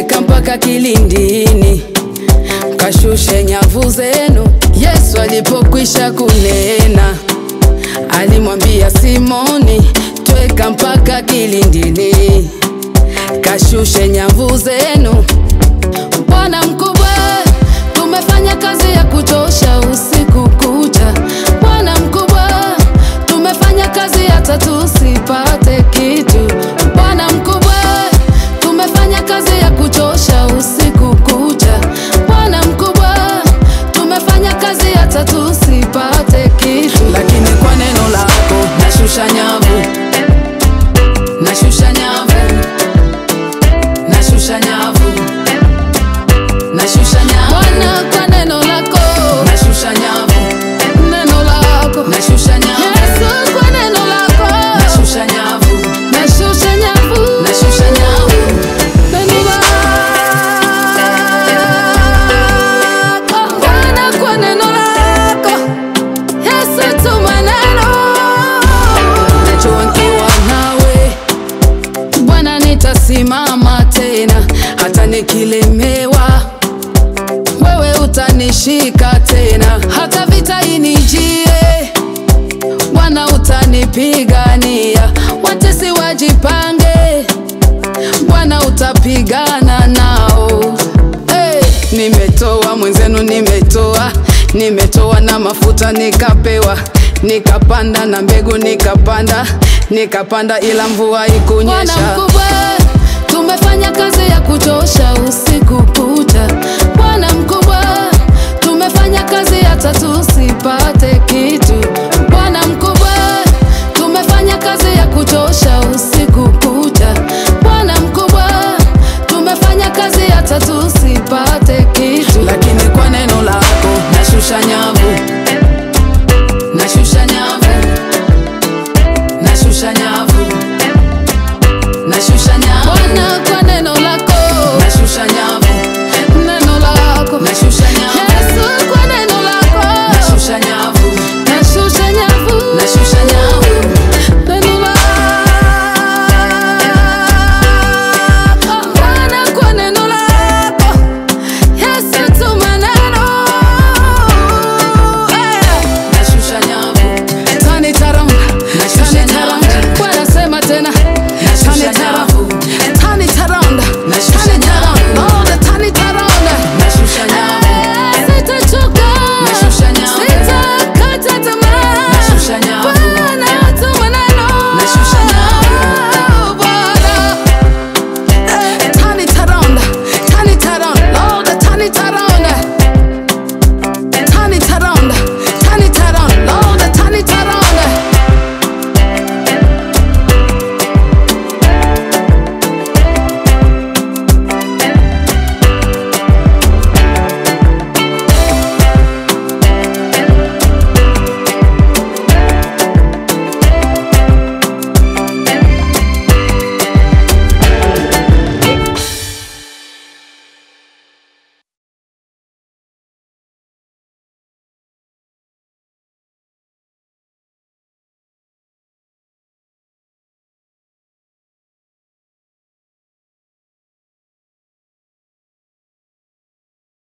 tweka mpaka kilindini, kashushe nyavu zenu. Yesu alipokwisha kunena, alimwambia Simoni, tweka mpaka kilindini, kashushe nyavu zenu. Bwana mkubwa, tumefanya kazi ya kuchosha usiku kucha. Bwana mkubwa, tumefanya kazi hata tusipate kitu. Bwana mkubwa, tumefanya kazi ya kuchosha usiku kucha. Bwana mkubwa, tumefanya kazi hata tusipate kitu. Lakini kwa neno lako nashusha nyavu, nashusha nyavu, nashusha nyavu, nashusha nyavu. Bwana, kwa neno lako nashusha nyavu, neno lako nashusha nyavu. Yesu, kwa neno lako nashusha nyavu, nashusha nyavu, nashusha nyavu. Neno lako Bwana, kwa neno lako Yesu, tuma neno. Najua nikiwa nawe Bwana nitasimama tena, hata nikilemewa wewe utanishika tena. Hata vita inijie Bwana utanipigania. Watesi wajipange, Bwana utapigana nao. Hey, nimetoa mwenzenu, nimetoa na mafuta nikapewa, nikapanda na mbegu nikapanda ila mvua ikunyesha. Bwana mkubwa, tumefanya kazi ya kuchosha usiku